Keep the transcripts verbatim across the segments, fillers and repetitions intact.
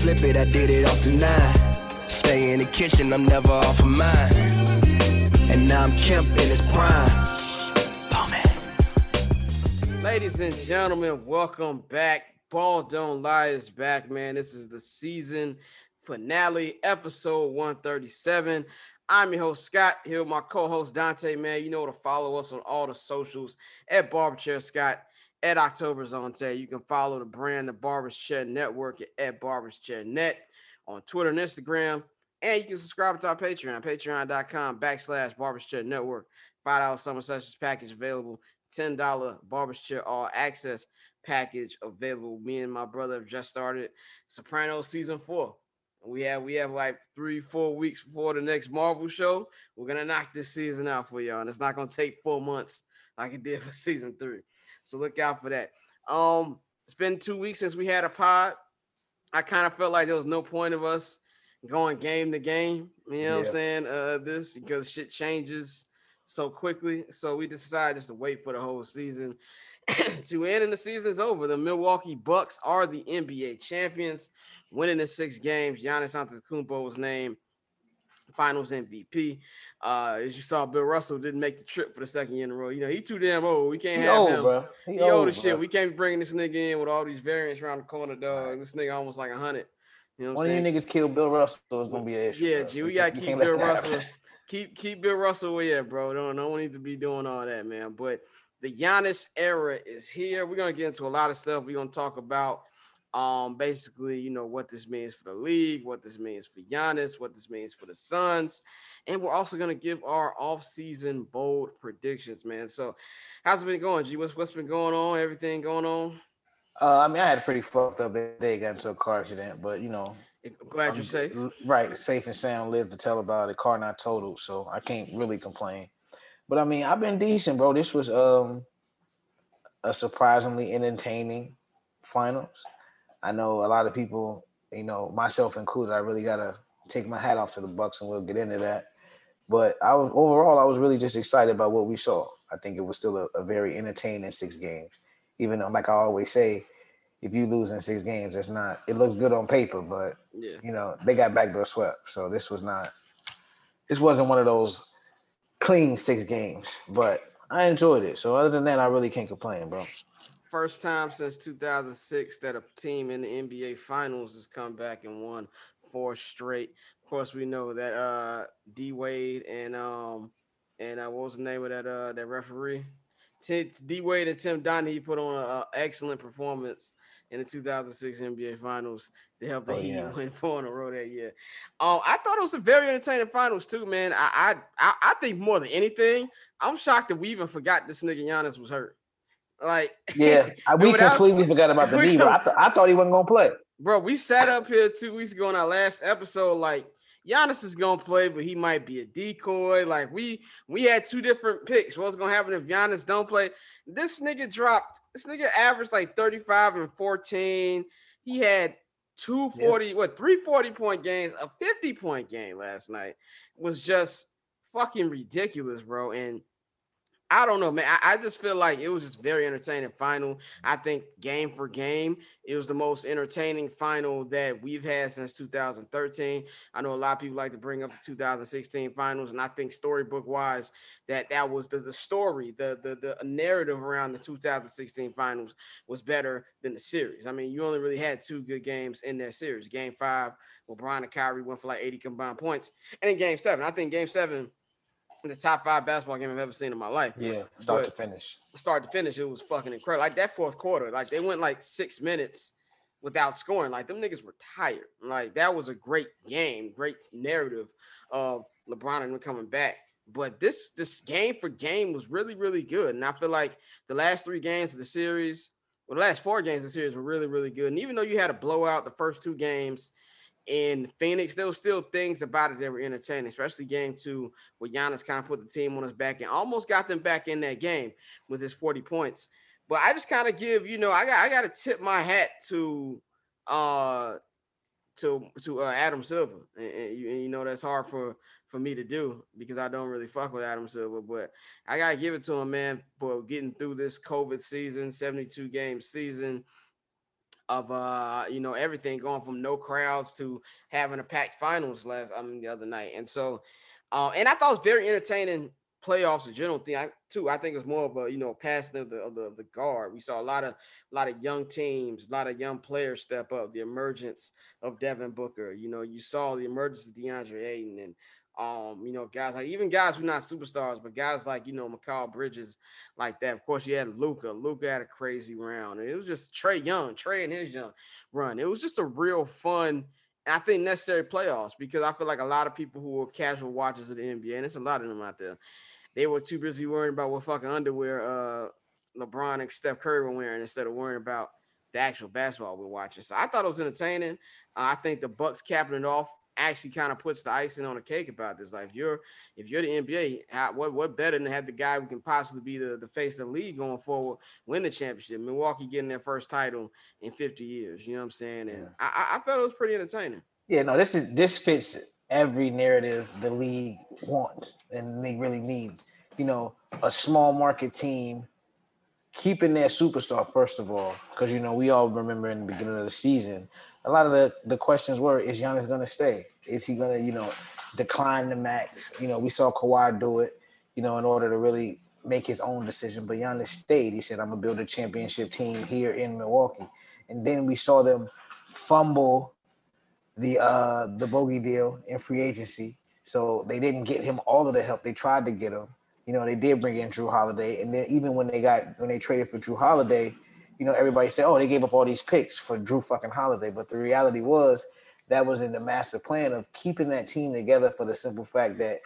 flip it, I did it off the nine. Stay in the kitchen, I'm never off of mine. And now I'm Kemp in his prime. Oh, man. Ladies and gentlemen, welcome back. Ball Don't Lie is back, man. This is the season finale, episode one thirty-seven. I'm your host, Scott, here with my co-host, Dante, man. You know to follow us on all the socials at Barberchair Scott, at October Zone Tay. You can follow the brand, the Barbers Chair Network, at Barbers Chair Net on Twitter and Instagram. And you can subscribe to our Patreon, patreon.com backslash Barbers Chair Network. five dollars summer sessions package available. ten dollars Barbers Chair All Access package available. Me and my brother have just started Sopranos season four. We have we have like three, four weeks before the next Marvel show. We're gonna knock this season out for y'all, and it's not gonna take four months like it did for season three. So look out for that. Um, it's been two weeks since we had a pod. I kind of felt like there was no point of us going game to game. You know yeah. what I'm saying? Uh, this because shit changes so quickly. So we decided just to wait for the whole season to end, and the season is over. The Milwaukee Bucks are the N B A champions, winning the six games. Giannis Antetokounmpo was named Finals M V P. Uh, as you saw, Bill Russell didn't make the trip for the second year in a row. You know, he too damn old. We can't he have old, him. Bro. He, he old, old as bro. shit. We can't be bringing this nigga in with all these variants around the corner, dog. Right. This nigga almost like a hundred. You know what One I'm saying? of you niggas killed Bill Russell is gonna be an issue. Yeah, bro. G, we, we gotta keep Bill Russell. Keep keep Bill Russell yeah, bro. Don't no one need to be doing all that, man. But the Giannis era is here. We're gonna get into a lot of stuff. We're gonna talk about um basically, you know, what this means for the league, what this means for Giannis, what this means for the Suns, and we're also gonna give our off-season bold predictions, man. So, how's it been going, G? What's what's been going on? Everything going on? Uh, I mean, I had a pretty fucked up day. Got into a car accident, but you know, I'm glad I'm, you're safe. Right, safe and sound. Live to tell about it. Car not totaled, so I can't really complain. But I mean, I've been decent, bro. This was um a surprisingly entertaining finals. I know a lot of people, you know, myself included. I really gotta take my hat off to the Bucks, and we'll get into that. But I was overall, I was really just excited about what we saw. I think it was still a, a very entertaining six games. Even though, like I always say, if you lose in six games, it's not. It looks good on paper, but yeah. you know they got backdoor swept. So this was not. This wasn't one of those clean six games, but I enjoyed it. So other than that, I really can't complain, bro. First time since two thousand six that a team in the N B A Finals has come back and won four straight. Of course, we know that uh, D Wade and um and uh, what was the name of that uh that referee? D Wade and Tim Donaghy put on an excellent performance in the two thousand six N B A Finals to help the oh, Heat yeah. win four in a row that year. Um, I thought it was a very entertaining finals too, man. I, I I think more than anything, I'm shocked that we even forgot this nigga Giannis was hurt. Like, yeah, we completely that, forgot about the knee. Bro. I, th- I thought he wasn't gonna play. Bro, we sat up here two weeks ago in our last episode, like, Giannis is gonna play, but he might be a decoy. Like we we had two different picks. What's gonna happen if Giannis don't play? This nigga dropped. This nigga averaged like thirty-five and fourteen. He had two forty, yeah. what three forty point games, a fifty point game last night. It was just fucking ridiculous, bro. And I don't know, man. I, I just feel like it was just very entertaining final. I think game for game, it was the most entertaining final that we've had since two thousand thirteen. I know a lot of people like to bring up the two thousand sixteen finals, and I think storybook wise, that that was the, the story, the, the the narrative around the two thousand sixteen finals was better than the series. I mean, you only really had two good games in that series. Game five, LeBron and Kyrie went for like eighty combined points, and in game seven, I think game seven, the top five basketball game I've ever seen in my life. Yeah, start but to finish. Start to finish, it was fucking incredible. Like that fourth quarter, like they went like six minutes without scoring. Like them niggas were tired. Like that was a great game, great narrative of LeBron and them coming back. But this this game for game was really, really good. And I feel like the last three games of the series, well, the last four games of the series were really, really good. And even though you had a blowout the first two games in Phoenix, there were still things about it that were entertaining, especially game two, where Giannis kind of put the team on his back and almost got them back in that game with his forty points. But I just kind of give, you know, I got I got to tip my hat to uh to to uh, Adam Silver, and, and, you, and you know that's hard for for me to do because I don't really fuck with Adam Silver, but I gotta give it to him, man, for getting through this COVID season, seventy-two game season. of uh you know everything going from no crowds to having a packed finals last I mean the other night. And so uh and I thought it was very entertaining playoffs in general thing I, too. I think it's more of a you know passing of the, of the of the guard. We saw a lot of a lot of young teams, a lot of young players step up. The emergence of Devin Booker, you know, you saw the emergence of DeAndre Ayton and um, you know, guys like even guys who are not superstars, but guys like you know Mikal Bridges, like that. Of course, you had Luka. Luka had a crazy round, and it was just Trey Young, Trey and his young run. It was just a real fun, and I think necessary playoffs because I feel like a lot of people who are casual watchers of the N B A, and there's a lot of them out there, they were too busy worrying about what fucking underwear uh LeBron and Steph Curry were wearing instead of worrying about the actual basketball we're watching. So I thought it was entertaining. Uh, I think the Bucks capping it off actually kind of puts the icing on the cake about this. Like if you're if you're the N B A, how, what what better than have the guy who can possibly be the, the face of the league going forward, win the championship. Milwaukee getting their first title in fifty years. You know what I'm saying? And yeah. I, I felt it was pretty entertaining. Yeah, no, this is this fits every narrative the league wants and the league really needs. You know, a small market team keeping their superstar, first of all, because, you know, we all remember in the beginning of the season, a lot of the, the questions were, is Giannis going to stay? Is he going to, you know, decline the max? You know, we saw Kawhi do it, you know, in order to really make his own decision. But Giannis stayed. He said, I'm going to build a championship team here in Milwaukee. And then we saw them fumble the uh, the bogey deal in free agency. So they didn't get him all of the help they tried to get him. You know, they did bring in Drew Holiday. And then even when they got when they traded for Drew Holiday, you know, everybody said, oh, they gave up all these picks for Drew fucking Holiday. But the reality was that was in the master plan of keeping that team together for the simple fact that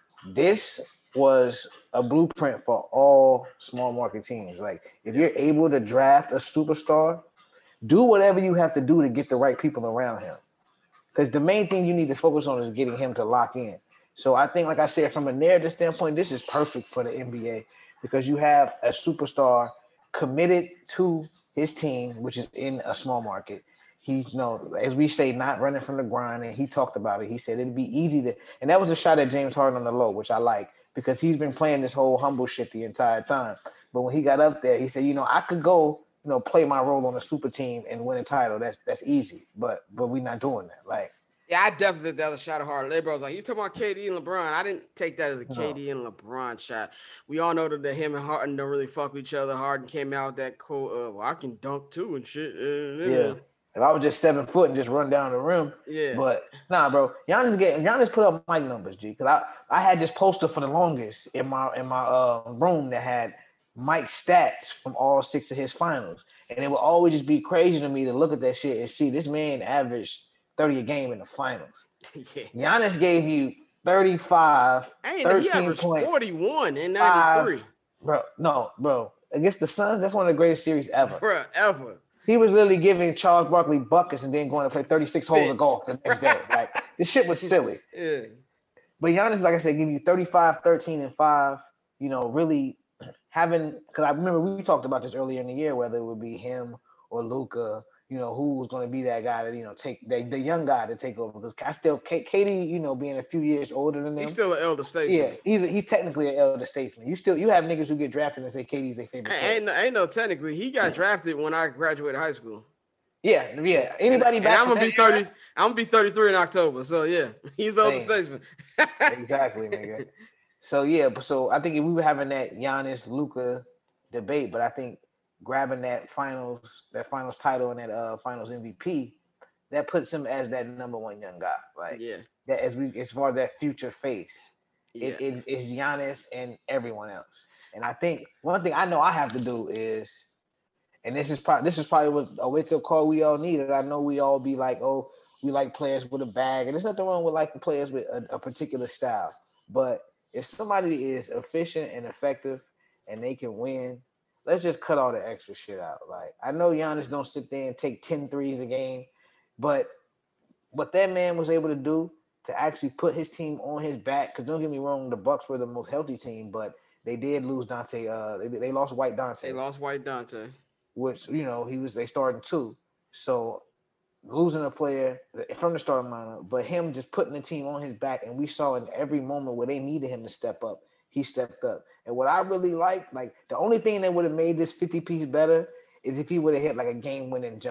this was a blueprint for all small market teams. Like, if you're able to draft a superstar, do whatever you have to do to get the right people around him. Because the main thing you need to focus on is getting him to lock in. So I think, like I said, from a narrative standpoint, this is perfect for the N B A because you have a superstar committed to his team, which is in a small market. He's, you know, as we say, not running from the grind, and he talked about it. He said it'd be easy to, and that was a shot at James Harden on the low, which I like because he's been playing this whole humble shit the entire time. But when he got up there, he said, you know, I could go, you know, play my role on a super team and win a title. That's that's easy, but but we're not doing that. Like, yeah, I definitely did that a shot of Harden. They was like, you talking about K D and LeBron. I didn't take that as a no. K D and LeBron shot. We all know that him and Harden don't really fuck with each other. Harden came out with that quote of, well, I can dunk too and shit. Uh, yeah. If I was just seven foot and just run down the rim. Yeah. But nah, bro. Giannis getting Giannis put up mic numbers, G. Because I, I had this poster for the longest in my in my uh, room that had Mike's stats from all six of his finals. And it would always just be crazy to me to look at that shit and see this man averaged thirty a game in the finals. Yeah. Giannis gave you thirty-five, hey, thirteen points. forty-one in ninety-three. Bro, no, bro. Against the Suns, that's one of the greatest series ever. Bro, ever. He was literally giving Charles Barkley buckets and then going to play thirty-six holes of golf the next day. Like, this shit was silly. Yeah. But Giannis, like I said, give you thirty-five, thirteen, and five, you know, really having, because I remember we talked about this earlier in the year, whether it would be him or Luka, you know, who was going to be that guy that, you know, take the, the young guy to take over. Because I still, K D, you know, being a few years older than them. He's still an elder statesman. Yeah, he's a, he's technically an elder statesman. You still, you have niggas who get drafted and say K D's their favorite player. Ain't no, ain't no technically. He got drafted when I graduated high school. Yeah, yeah. Anybody and, back and I'm gonna be thirty. Era? I'm gonna be thirty-three in October. So yeah, he's an elder statesman. Exactly, nigga. So yeah, so I think if we were having that Giannis Luka debate, but I think grabbing that finals, that finals title and that uh finals M V P, that puts him as that number one young guy. Like, yeah, that as we as far as that future face, yeah. it is it's Giannis and everyone else. And I think one thing I know I have to do is, and this is probably this is probably what a wake up call we all need. And I know we all be like, oh, we like players with a bag, and there's nothing wrong with liking players with a, a particular style. But if somebody is efficient and effective and they can win, let's just cut all the extra shit out. Like, I know Giannis don't sit there and take ten threes a game, but what that man was able to do to actually put his team on his back, because don't get me wrong, the Bucks were the most healthy team, but they did lose Dante. Uh, they, they lost White Dante. They lost White Dante. Which, you know, he was, they started two. So losing a player from the starting lineup, but him just putting the team on his back, and we saw in every moment where they needed him to step up, he stepped up. And what I really liked, like, the only thing that would have made this fifty-piece better is if he would have hit, like, a game-winning jumper.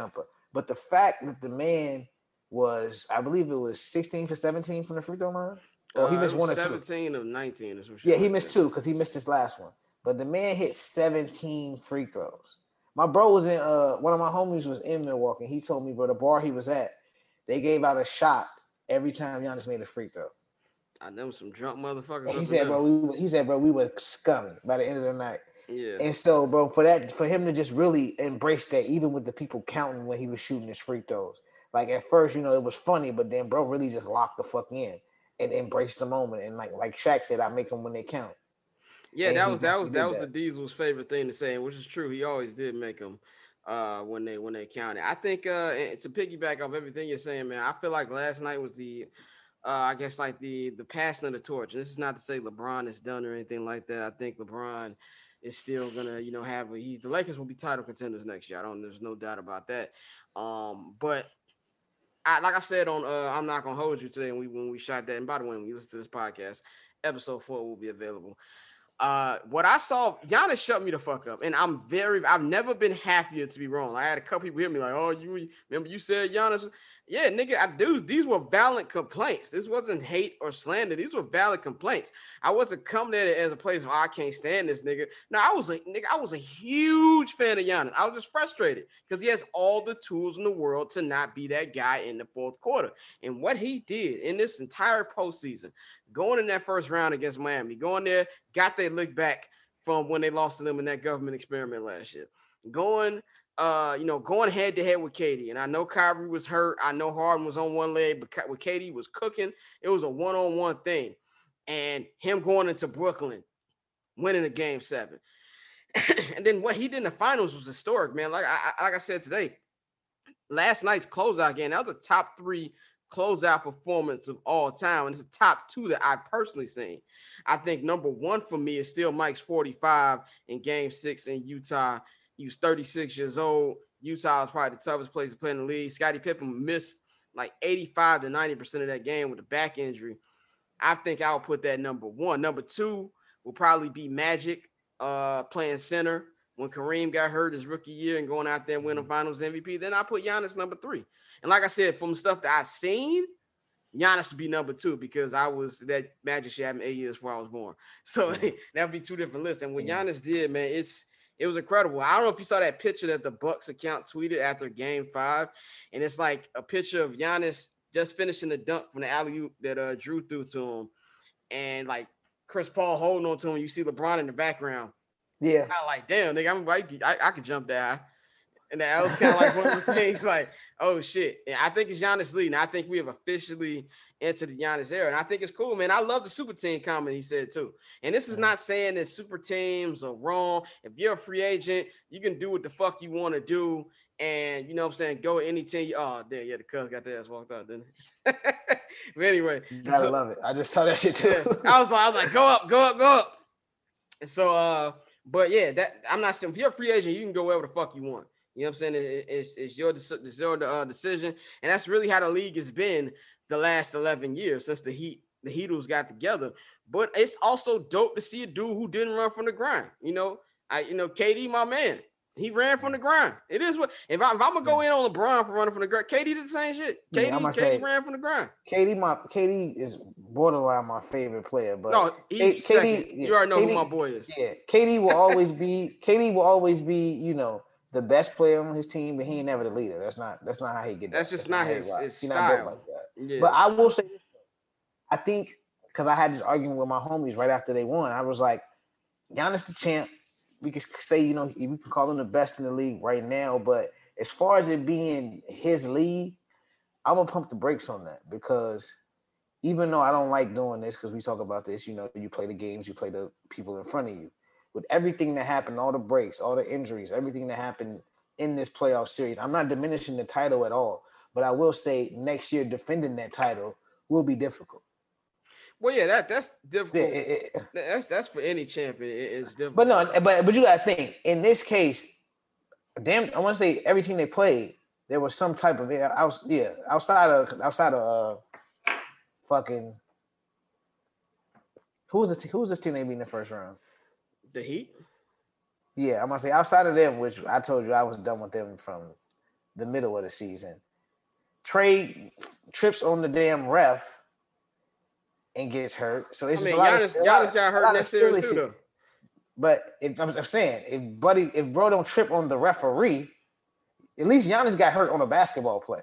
But the fact that the man was, I believe it was sixteen for seventeen from the free throw line. Or he Uh, missed it was one or two. seventeen of nineteen or some shit. Yeah, he like missed that. two because he missed his last one. But the man hit seventeen free throws. My bro was in, uh, one of my homies was in Milwaukee. He told me, bro, the bar he was at, they gave out a shot every time Giannis made a free throw. I know some drunk motherfuckers. And he said, bro, we he said, bro, we were scummy by the end of the night. Yeah. And so, bro, for that, for him to just really embrace that, even with the people counting when he was shooting his free throws. Like at first, you know, it was funny, but then bro really just locked the fuck in and embraced the moment. And like like Shaq said, I make them when they count. Yeah, And that he was that was that was that. the Diesel's favorite thing to say, which is true. He always did make them uh when they when they counted. I think uh to piggyback off everything you're saying, man, I feel like last night was the uh I guess like the the passing of the torch. And this is not to say LeBron is done or anything like that. I think LeBron is still gonna, you know, have a he's the Lakers will be title contenders next year. I don't there's no doubt about that. Um, but I like I said on uh I'm not gonna hold you today when we when we shot that. And by the way, when you listen to this podcast, episode four will be available. Uh, what I saw, Giannis shut me the fuck up, and I'm very, I've never been happier to be wrong. I had a couple people hit me like, "Oh, you remember you said Giannis?" Yeah, nigga, I do. These were valid complaints. This wasn't hate or slander. These were valid complaints. I wasn't coming at it as a place where I can't stand this nigga. No, I was a nigga. I was a huge fan of Giannis. I was just frustrated because he has all the tools in the world to not be that guy in the fourth quarter. And what he did in this entire postseason, going in that first round against Miami, going there, got their look back from when they lost to them in that government experiment last year. Going, uh, you know, going head to head with K D. And I know Kyrie was hurt. I know Harden was on one leg, but with K D was cooking. It was a one-on-one thing. And him going into Brooklyn, winning a game seven. And then what he did in the finals was historic, man. Like I, like I said today, last night's closeout game, that was a top three closeout performance of all time, and it's the top two that I've personally seen. I think number one for me is still Mike's forty-five in game six in Utah. He was thirty-six years old. Utah was probably the toughest place to play in the league. Scottie Pippen missed like eighty-five to ninety percent of that game with a back injury. I think I'll put that number one. Number two will probably be Magic uh, playing center when Kareem got hurt his rookie year and going out there and winning finals M V P. Then I put Giannis number three. And like I said, from the stuff that I've seen, Giannis would be number two because I was that Magic shit happened eight years before I was born. So yeah. That would be two different lists. And what yeah. Giannis did, man, it's it was incredible. I don't know if you saw that picture that the Bucks account tweeted after game five. And it's like a picture of Giannis just finishing the dunk from the alley-oop that uh, Drew threw to him. And like Chris Paul holding on to him. You see LeBron in the background. Yeah. I like, damn, nigga, I'm right. I, I could jump that high. And that was kind of like one of the things like, oh, shit. And I think it's Giannis leading. I think we have officially entered the Giannis era. And I think it's cool, man. I love the super team comment he said, too. And this is not saying that super teams are wrong. If you're a free agent, you can do what the fuck you want to do. And, you know what I'm saying, go any team. Oh, damn, yeah, the Cubs got their ass walked out, didn't it? But anyway. You gotta so, love it. I just saw that shit, too. Yeah, I was like, I was like, go up, go up, go up. And so, uh, but, yeah, that I'm not saying if you're a free agent, you can go wherever the fuck you want. You know what I'm saying? It, it's, it's your, it's your uh, decision. And that's really how the league has been the last eleven years since the Heat, the Heatles got together. But it's also dope to see a dude who didn't run from the grind. You know, I, you know, K D, my man, he ran from the grind. It is what, if, I, if I'm going to go in on LeBron for running from the grind, K D did the same shit. K D, yeah, K D say, ran from the grind. K D, my, K D is borderline my favorite player. But no, he's K, K D, you already know K D, who my boy is. Yeah, K D will always be, K D will always be, you know, the best player on his team, but he ain't never the leader. That's not that's not how he get that. That's just that's not, not his, his style. Not built like that. Yeah. But I will say this, I think because I had this argument with my homies right after they won. I was like, Giannis the champ. We could say, you know, we can call him the best in the league right now. But as far as it being his league, I'm gonna pump the brakes on that because even though I don't like doing this, because we talk about this, you know, you play the games, you play the people in front of you. With everything that happened, all the breaks, all the injuries, everything that happened in this playoff series, I'm not diminishing the title at all. But I will say next year defending that title will be difficult. Well, yeah, that that's difficult. Yeah, it, it, that's that's for any champion. It, it's difficult. But no, but but you gotta think in this case, damn, I want to say every team they played, there was some type of I was yeah outside of outside of uh, fucking who was the who was the team they beat in the first round? The Heat? Yeah, I'm gonna say outside of them, which I told you I was done with them from the middle of the season. Trey trips on the damn ref and gets hurt. So it's I just mean, a lot Giannis, of, Giannis got hurt in that series too, shit. though. But if, I'm, I'm saying, if buddy, if bro don't trip on the referee, at least Giannis got hurt on a basketball play.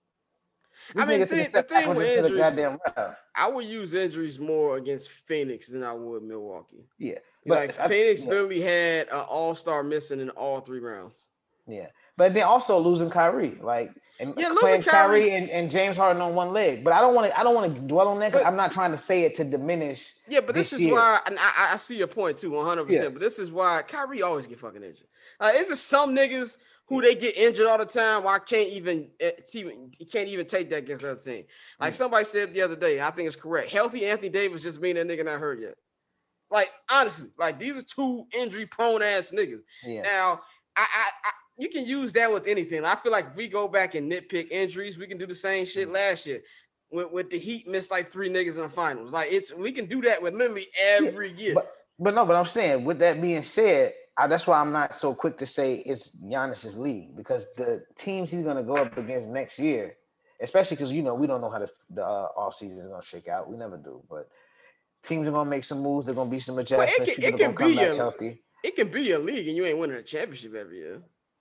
This I mean, nigga the, took a step the thing backwards with into injuries, the goddamn ref. I would use injuries more against Phoenix than I would Milwaukee. Yeah, but like I, Phoenix yeah. literally had an all-star missing in all three rounds. Yeah, but then also losing Kyrie, like and yeah, playing Kyrie and, and James Harden on one leg. But I don't want to. I don't want to dwell on that because I'm not trying to say it to diminish. Yeah, but this, this is year. why, and I, I see your point too, one hundred percent. But this is why Kyrie always get fucking injured. Uh, it's just some niggas who they get injured all the time. Why I can't even, even you can't even take that against the other team. Like mm. somebody said the other day, I think it's correct. Healthy Anthony Davis just mean that nigga not hurt yet. Like honestly, like these are two injury prone ass niggas. Yeah. Now, I, I, I you can use that with anything. I feel like if we go back and nitpick injuries, we can do the same shit mm. last year. With, with the Heat missed like three niggas in the finals. Like it's we can do that with literally every yeah, year. But, but no, but I'm saying with that being said, I, that's why I'm not so quick to say it's Giannis's league because the teams he's gonna go up against next year, especially because you know we don't know how the, the uh, off season is gonna shake out. We never do, but teams are gonna make some moves. There're gonna be some adjustments. Well, it can, it can be a, healthy. It can be a league, and you ain't winning a championship every year.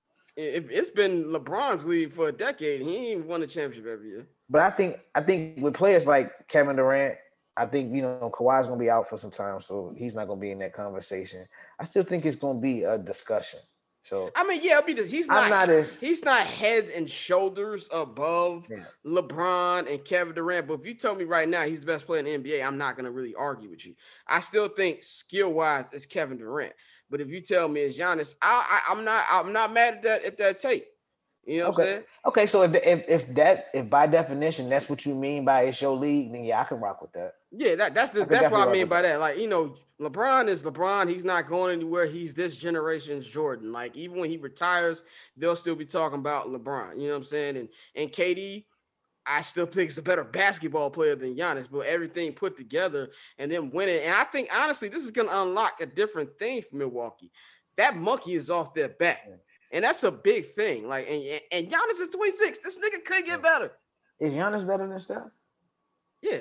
If it's been LeBron's league for a decade, he ain't won a championship every year. But I think I think with players like Kevin Durant, I think you know Kawhi's gonna be out for some time, so he's not gonna be in that conversation. I still think it's gonna be a discussion. So I mean, yeah, because he's not, I'm not as, he's not head and shoulders above yeah. LeBron and Kevin Durant. But if you tell me right now he's the best player in the N B A, I'm not gonna really argue with you. I still think skill wise it's Kevin Durant. But if you tell me it's Giannis, I, I I'm not I'm not mad at that at that tape. You know okay. what I'm saying? Okay, so if, if if that if by definition that's what you mean by it's your league, then yeah, I can rock with that. Yeah, that that's the that's what I mean by that. that. Like, you know, LeBron is LeBron. He's not going anywhere. He's this generation's Jordan. Like, even when he retires, they'll still be talking about LeBron. You know what I'm saying? And and K D, I still think he's a better basketball player than Giannis, but everything put together and then winning. And I think honestly, this is gonna unlock a different thing for Milwaukee. That monkey is off their back. Yeah. And that's a big thing. Like, and, and Giannis is twenty-six. This nigga could get better. Is Giannis better than Steph? Yeah.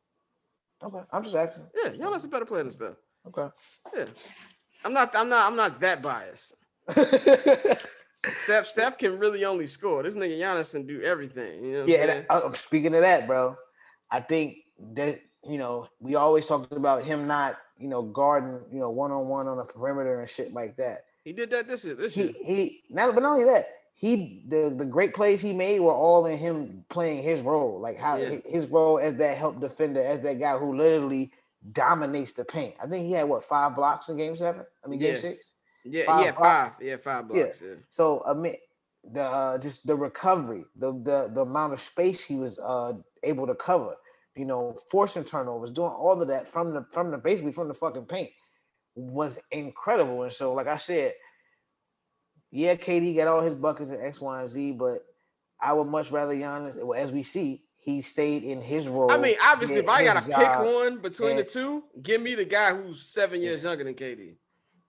Okay. I'm just asking. Yeah, Giannis is a better player than Steph. Okay. Yeah. I'm not, I'm not, I'm not that biased. Steph, Steph can really only score. This nigga Giannis can do everything. You know what yeah, I'm and I, speaking of that, bro, I think that, you know, we always talked about him not, you know, guarding, you know, one-on-one on the perimeter and shit like that. He did that this year. This he, year. He not, but not only that, he the, the great plays he made were all in him playing his role, like how yeah. his role as that help defender, as that guy who literally dominates the paint. I think he had what five blocks in Game Seven. I mean, Game yeah. Six. Yeah, five yeah, five. Yeah, five blocks. Yeah. yeah. So I mean, the uh, just the recovery, the the the amount of space he was uh, able to cover, you know, forcing turnovers, doing all of that from the from the basically from the fucking paint. Was incredible. And so, like I said, yeah, K D got all his buckets in X, Y, and Z, but I would much rather Giannis, as we see, he stayed in his role. I mean, obviously, if I got to pick one between and, the two, give me the guy who's seven years yeah. younger than K D.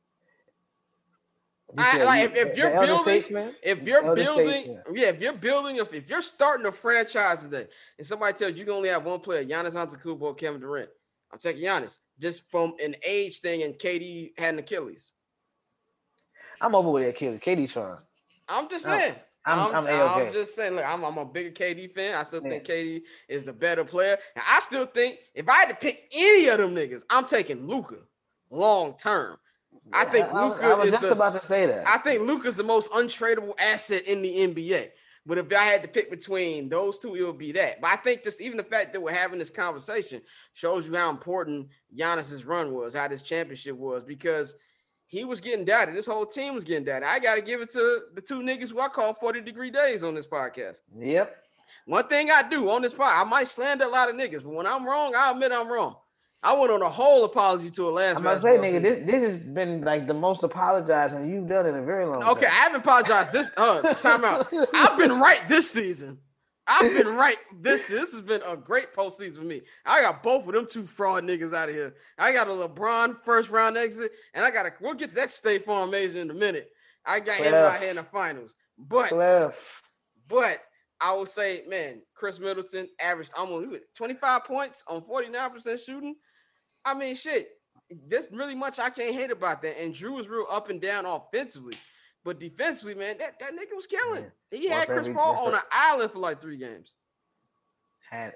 I, like if, if you're building, if you're building, yeah, if you're building, if, if you're starting a franchise today, and somebody tells you you can only have one player, Giannis Antetokounmpo or Kevin Durant, I'm taking Giannis just from an age thing, and K D had an Achilles. I'm over with Achilles. K D's fine. I'm just saying. I'm, I'm, I'm, I'm, I'm just saying. Look, I'm, I'm a bigger K D fan. I still yeah. think K D is the better player. And I still think if I had to pick any of them niggas, I'm taking Luka long term. I think yeah, Luka. I was is just the, about to say that. I think Luka's the most untradeable asset in the N B A. But if I had to pick between those two, it would be that. But I think just even the fact that we're having this conversation shows you how important Giannis's run was, how this championship was, because he was getting doubted. This whole team was getting doubted. I got to give it to the two niggas who I call forty degree days on this podcast. Yep. One thing I do on this podcast, I might slander a lot of niggas, but when I'm wrong, I admit I'm wrong. I went on a whole apology to a last. I'm about to say, nigga, this this has been like the most apologizing you've done in a very long time. Okay, I haven't apologized this uh time out. I've been right this season. I've been right this this has been a great postseason for me. I got both of them two fraud niggas out of here. I got a LeBron first round exit, and I got a we'll get to that State Farm Major in a minute. I got Clef. him out here in the finals. But Clef. But I would say, man, Chris Middleton averaged almost twenty-five points on forty-nine percent shooting. I mean, shit, there's really much I can't hate about that. And Drew was real up and down offensively. But defensively, man, that, that nigga was killing. Yeah. He had Chris every, Paul on an island for like three games. Had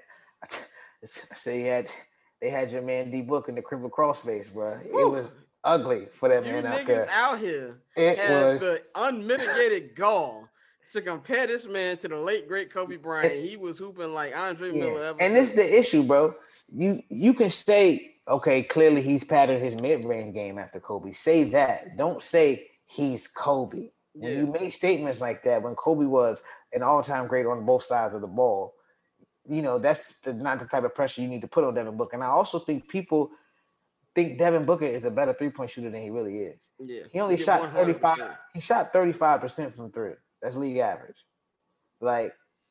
I say he had they had your man D Book in the crippled crossface, bro. Woo. It was ugly for that you man out niggas there. out here it have was the unmitigated gall to compare this man to the late great Kobe Bryant. And he was hooping like Andre yeah. Miller. Ever and this is the issue, bro. You you can say, okay, clearly he's patterned his mid-range game after Kobe. Say that. Don't say he's Kobe. When yeah. you make statements like that, when Kobe was an all-time great on both sides of the ball, you know, that's the, not the type of pressure you need to put on Devin Booker. And I also think people think Devin Booker is a better three-point shooter than he really is. Yeah. He only he shot thirty-five. He shot thirty-five percent from three. That's league average. Like,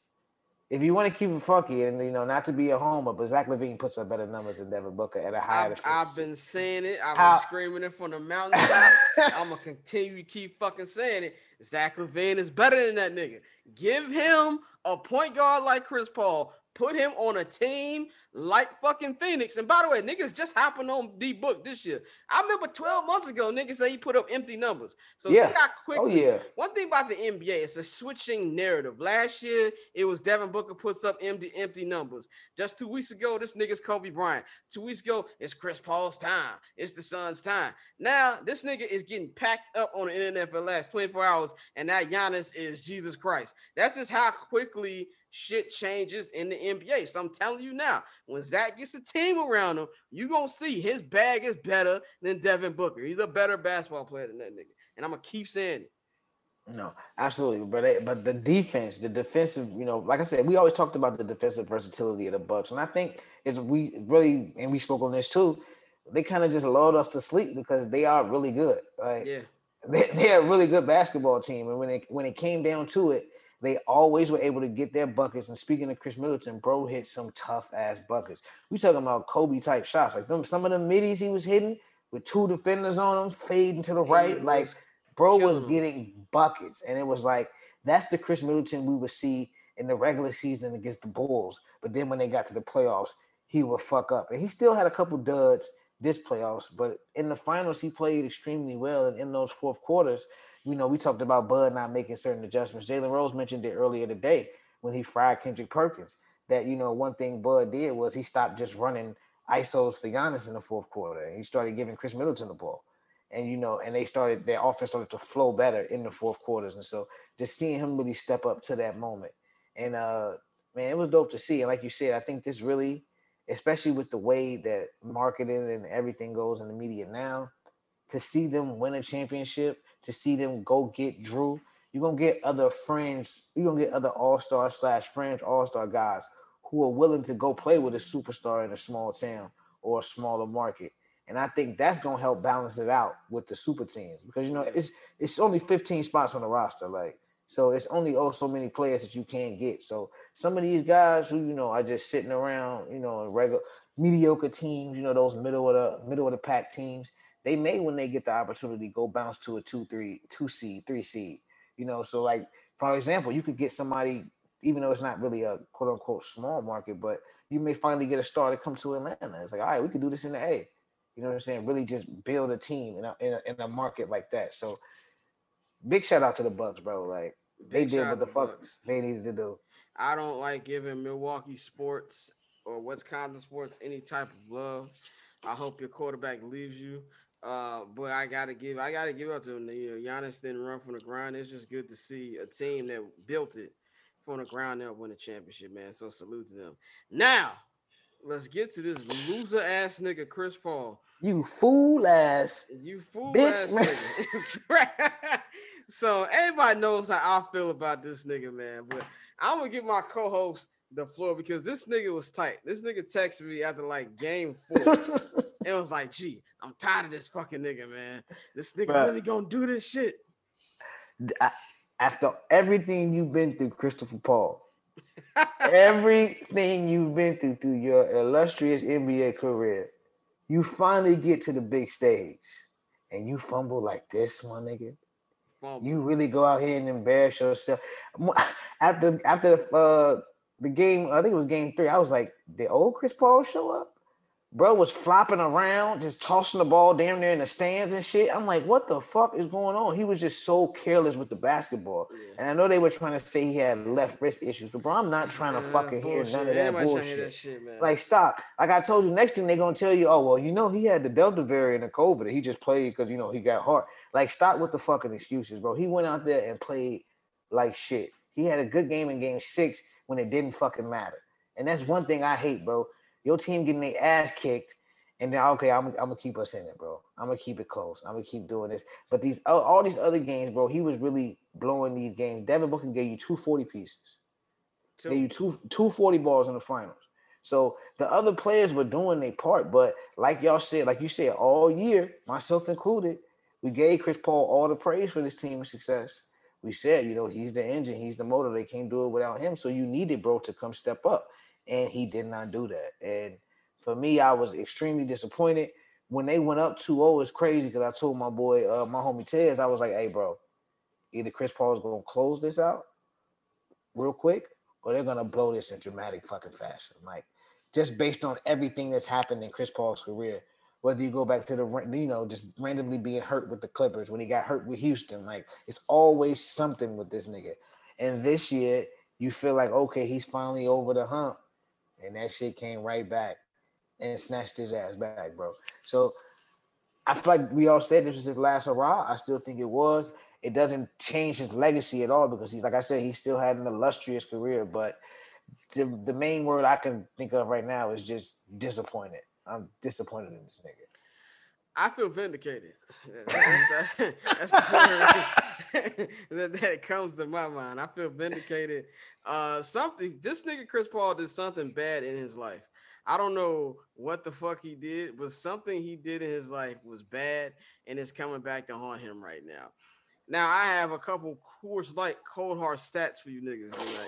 if you want to keep it funky and, you know, not to be a homer, but Zach LaVine puts up better numbers than Devin Booker at a higher efficiency. I've been saying it. I've How? been screaming it from the mountaintop. I'm going to continue to keep fucking saying it. Zach LaVine is better than that nigga. Give him a point guard like Chris Paul. Put him on a team like fucking Phoenix. And by the way, niggas just hopping on D Book this year. I remember twelve months ago, niggas say he put up empty numbers. So yeah. see how quickly. Oh, yeah. One thing about the N B A, it's a switching narrative. Last year, it was Devin Booker puts up empty, empty numbers. Just two weeks ago, this nigga's Kobe Bryant. Two weeks ago, it's Chris Paul's time. It's the Suns' time. Now, this nigga is getting packed up on the internet for the last twenty-four hours, and now Giannis is Jesus Christ. That's just how quickly shit changes in the N B A. So I'm telling you now, when Zach gets a team around him, you're going to see his bag is better than Devin Booker. He's a better basketball player than that nigga. And I'm going to keep saying it. No, absolutely. But they, but the defense, the defensive, you know, like I said, we always talked about the defensive versatility of the Bucks. And I think it's we really, and we spoke on this too, they kind of just lulled us to sleep because they are really good. Like, yeah. they, they're a really good basketball team. And when it, when it came down to it, they always were able to get their buckets. And speaking of Chris Middleton, bro hit some tough ass buckets. We talking about Kobe type shots, like them. Some of the middies he was hitting with two defenders on him, fading to the right. Like, bro was getting buckets, and it was like that's the Chris Middleton we would see in the regular season against the Bulls. But then when they got to the playoffs, he would fuck up, and he still had a couple duds this playoffs. But in the finals, he played extremely well, and in those fourth quarters. You know, we talked about Bud not making certain adjustments. Jalen Rose mentioned it earlier today when he fried Kendrick Perkins. That, you know, one thing Bud did was he stopped just running I S Os for Giannis in the fourth quarter. And he started giving Chris Middleton the ball. And, you know, and they started, their offense started to flow better in the fourth quarters. And so just seeing him really step up to that moment. And, uh, man, it was dope to see. And like you said, I think this really, especially with the way that marketing and everything goes in the media now, to see them win a championship, to see them go get Drew, you're going to get other friends, you're going to get other all-star slash fringe all-star guys who are willing to go play with a superstar in a small town or a smaller market. And I think that's going to help balance it out with the super teams because, you know, it's it's only fifteen spots on the roster. Like, so it's only oh so many players that you can't get. So some of these guys who, you know, are just sitting around, you know, in regular mediocre teams, you know, those middle of the middle of the pack teams, they may, when they get the opportunity, go bounce to a two, three, two seed, three seed, you know. So, like, for example, you could get somebody, even though it's not really a quote unquote small market, but you may finally get a star to come to Atlanta. It's like, all right, we could do this in the A. You know what I'm saying? Really just build a team in a, in a, in a market like that. So, big shout out to the Bucks, bro. Like, they did what the fuck they needed to do. I don't like giving Milwaukee sports or Wisconsin sports any type of love. I hope your quarterback leaves you. Uh, but I gotta give, I gotta give up to him. You know, Giannis didn't run from the ground. It's just good to see a team that built it from the ground up win a championship, man. So salute to them. Now, let's get to this loser ass nigga, Chris Paul. You fool ass, you fool bitch, ass nigga. So everybody knows how I feel about this nigga, man. But I'm gonna give my co-host the floor because this nigga was tight. This nigga texted me after like game four. It was like, gee, I'm tired of this fucking nigga, man. This nigga Bruh. really gonna do this shit. After everything you've been through, Christopher Paul, everything you've been through through your illustrious N B A career, you finally get to the big stage and you fumble like this, my nigga. fumble. You really go out here and embarrass yourself. After after the uh, the game, I think it was game three. I was like, did old Chris Paul show up? Bro was flopping around, just tossing the ball damn near in the stands and shit. I'm like, what the fuck is going on? He was just so careless with the basketball. Yeah. And I know they were trying to say he had left wrist issues, but bro, I'm not trying to yeah, fucking bullshit. hear none of that Anybody bullshit. That shit, man. Like, stop. Like I told you, next thing they're gonna tell you, oh well, you know, he had the Delta variant of COVID. He just played because you know he got hurt. Like, stop with the fucking excuses, bro. He went out there and played like shit. He had a good game in game six when it didn't fucking matter. And that's one thing I hate, bro. Your team getting their ass kicked. And then, okay, I'm, I'm gonna keep us in it, bro. I'm gonna keep it close. I'm gonna keep doing this. But these all these other games, bro, he was really blowing these games. Devin Booker gave you two forty pieces. Two. Gave you two two forty balls in the finals. So the other players were doing their part, but like y'all said, like you said, all year, myself included, we gave Chris Paul all the praise for this team's success. We said, you know, he's the engine, he's the motor. They can't do it without him. So you needed, bro, to come step up, and he did not do that. And for me, I was extremely disappointed. When they went up two oh, it's crazy because I told my boy, uh, my homie Tez, I was like, hey, bro, either Chris Paul is going to close this out real quick or they're going to blow this in dramatic fucking fashion. Like, just based on everything that's happened in Chris Paul's career, whether you go back to the, you know, just randomly being hurt with the Clippers, when he got hurt with Houston, like, it's always something with this nigga. And this year, you feel like, okay, he's finally over the hump. And that shit came right back and snatched his ass back, bro. So I feel like we all said this was his last hurrah. I still think it was. It doesn't change his legacy at all because he's, like I said, he still had an illustrious career. But the, the main word I can think of right now is just disappointed. I'm disappointed in this nigga. I feel vindicated. That's, that's, that's the word that, that comes to my mind. I feel vindicated. Uh, something. This nigga Chris Paul did something bad in his life. I don't know what the fuck he did, but something he did in his life was bad, and it's coming back to haunt him right now. Now, I have a couple Coors Light cold hard stats for you niggas tonight.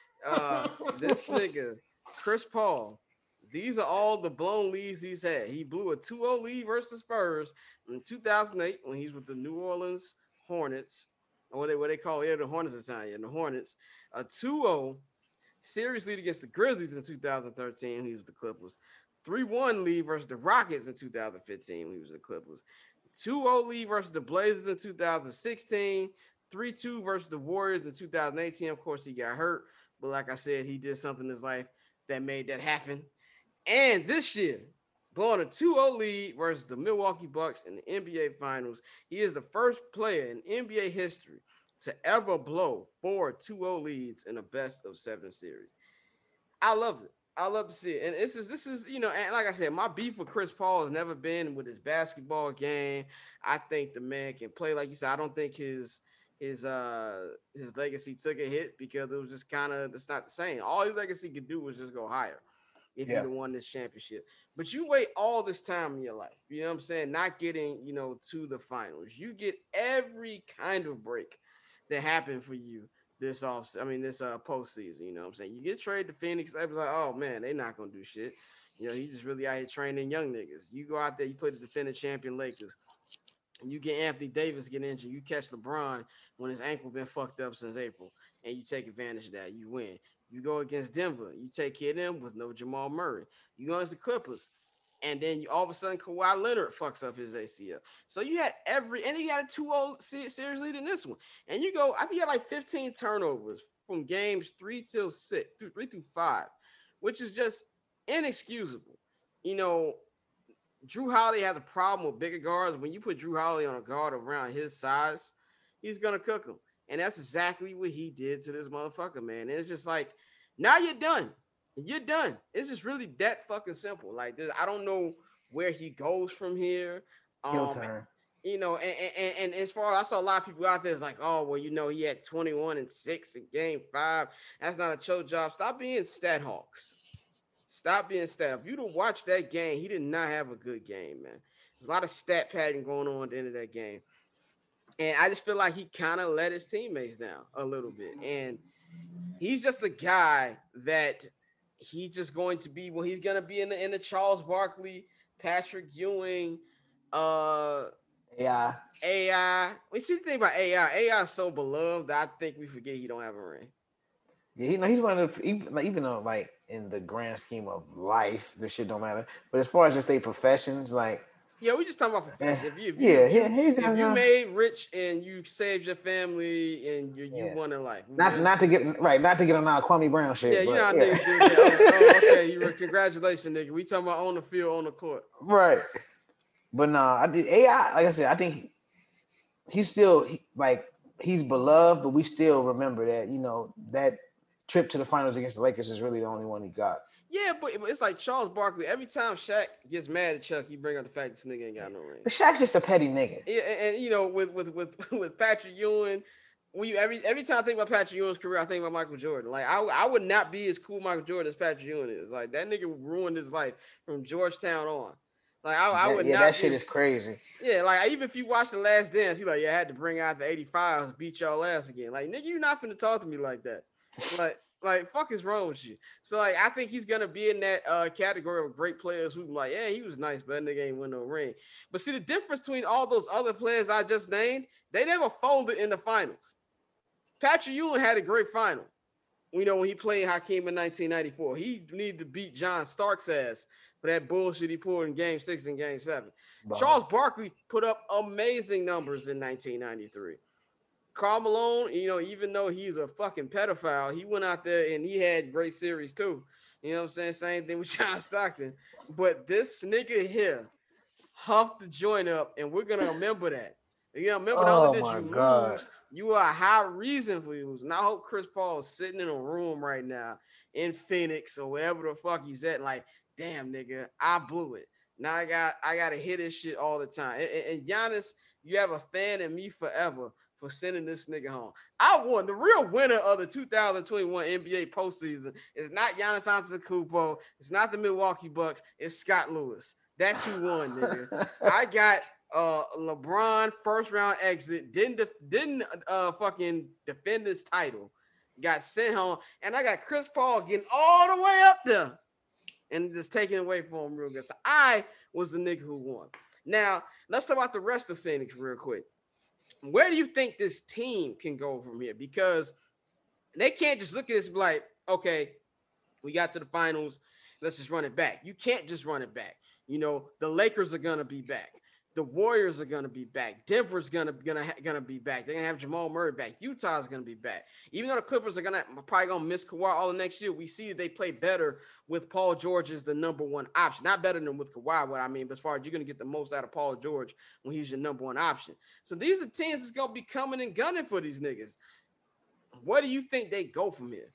Uh, this nigga, Chris Paul, these are all the blown leads he's had. He blew a two oh lead versus Spurs in two thousand eight when he was with the New Orleans Hornets, or what they, what they call it, the Hornets at the time, yeah, the Hornets. A two oh series lead against the Grizzlies in two thousand thirteen when he was with the Clippers. three one lead versus the Rockets in two thousand fifteen when he was with the Clippers. two oh lead versus the Blazers in two thousand sixteen. three two versus the Warriors in two thousand eighteen. Of course, he got hurt. But like I said, he did something in his life that made that happen. And this year, blowing a two oh lead versus the Milwaukee Bucks in the N B A Finals. He is the first player in N B A history to ever blow four two oh leads in a best of seven series. I love it. I love to see it. And this is, this is, you know, and like I said, my beef with Chris Paul has never been with his basketball game. I think the man can play. Like you said, I don't think his his uh his legacy took a hit because it was just kind of, it's not the same. All his legacy could do was just go higher if yeah. you'd have won this championship. But you wait all this time in your life, you know what I'm saying, not getting, you know, to the finals. You get every kind of break that happened for you this off, I mean, this uh postseason, you know what I'm saying? You get traded to Phoenix, I was like, oh man, they're not gonna do shit. You know, he's just really out here training young niggas. You go out there, you play the defending champion Lakers, and you get Anthony Davis get injured, you catch LeBron when his ankle been fucked up since April, and you take advantage of that, you win. You go against Denver, you take care of them with no Jamal Murray. You go against the Clippers, and then you all of a sudden Kawhi Leonard fucks up his A C L. So you had every, and you had a two oh series lead in this one. And you go, I think you had like fifteen turnovers from games three till six, through three through five, which is just inexcusable. You know, Drew Holiday has a problem with bigger guards. When you put Drew Holiday on a guard around his size, he's gonna cook him. And that's exactly what he did to this motherfucker, man. And it's just like, now you're done. You're done. It's just really that fucking simple. Like, I don't know where he goes from here. Um, you know, and, and, and as far as I saw a lot of people out there, it's like, oh, well, you know, he had twenty-one and six in game five. That's not a choke job. Stop being stat hawks. Stop being stat. If you'd have watched that game, he did not have a good game, man. There's a lot of stat padding going on at the end of that game. And I just feel like he kind of let his teammates down a little bit. And he's just a guy that he's just going to be, well, he's going to be in the, in the Charles Barkley, Patrick Ewing, uh, A I. A I. We see the thing about A I. A I is so beloved that I think we forget he don't have a ring. Yeah, you know, he's one of the even, like, even though like in the grand scheme of life, this shit don't matter. But as far as just their professions, like yeah, we just talking about eh, profession. If you if you yeah, if you, he, he just, if you uh, made rich and you saved your family and you you yeah. won in life, Not man. not to get right, not to get on our Kwame Brown shit. Yeah, you but, know how yeah. niggas do that. Oh, oh, okay, you were congratulations, nigga. We talking about on the field, on the court. Right. But nah, I did A I. Like I said, I think he's still he, like he's beloved, but we still remember that you know that trip to the finals against the Lakers is really the only one he got. Yeah, but it's like Charles Barkley. Every time Shaq gets mad at Chuck, he bring up the fact this nigga ain't got no ring. But Shaq's just a petty nigga. Yeah, and, and you know, with with with with Patrick Ewing, we every every time I think about Patrick Ewing's career, I think about Michael Jordan. Like I I would not be as cool Michael Jordan as Patrick Ewing is. Like that nigga ruined his life from Georgetown on. Like I, I would yeah, not. that shit as, is crazy. Yeah, like even if you watch The Last Dance, he like, yeah, I had to bring out the eighty-fives, beat y'all ass again. Like nigga, you're not finna talk to me like that. Like. Like, fuck is wrong with you? So, like, I think he's going to be in that uh, category of great players who, like, yeah, he was nice, but that nigga ain't win no ring. But see, the difference between all those other players I just named, they never folded in the finals. Patrick Ewing had a great final. You know, when he played Hakeem in nineteen ninety-four. He needed to beat John Stark's ass for that bullshit he pulled in game six and game seven. Wow. Charles Barkley put up amazing numbers in nineteen ninety-three. Karl Malone, you know, even though he's a fucking pedophile, he went out there and he had great series too. You know what I'm saying? Same thing with John Stockton. But this nigga here huffed the joint up, and we're gonna remember that. You know, remember oh not only did my you God. lose, you are a high reason for you losing. I hope Chris Paul is sitting in a room right now in Phoenix or wherever the fuck he's at, like, damn nigga, I blew it. Now I got I gotta hit this shit all the time. And, and, and Giannis, you have a fan in me forever for sending this nigga home. I won. The real winner of the two thousand twenty-one N B A postseason is not Giannis Antetokounmpo. It's not the Milwaukee Bucks. It's Scott Lewis. That's who won, nigga. I got uh, LeBron first round exit. Didn't def- didn't uh, fucking defend his title. Got sent home, and I got Chris Paul getting all the way up there and just taking away from him real good. So I was the nigga who won. Now let's talk about the rest of Phoenix real quick. Where do you think this team can go from here? Because they can't just look at this and be like, okay, we got to the finals. Let's just run it back. You can't just run it back. You know, the Lakers are going to be back. The Warriors are going to be back. Denver's going to gonna, gonna be back. They're going to have Jamal Murray back. Utah's going to be back. Even though the Clippers are going to probably going to miss Kawhi all the next year, we see that they play better with Paul George as the number one option. Not better than with Kawhi, what I mean, but as far as you're going to get the most out of Paul George when he's your number one option. So these are teams that's going to be coming and gunning for these niggas. Where do you think they go from here?